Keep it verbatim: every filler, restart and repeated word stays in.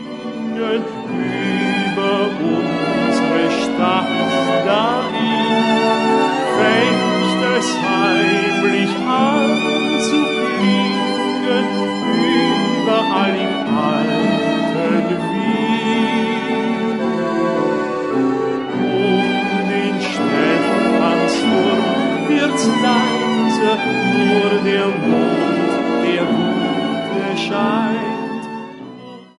klingen über unsere Stadt dahin, fängt es heimlich an zu klingen, überall im alten Wien. Um den Stephansturm wird's leise, nur der Mond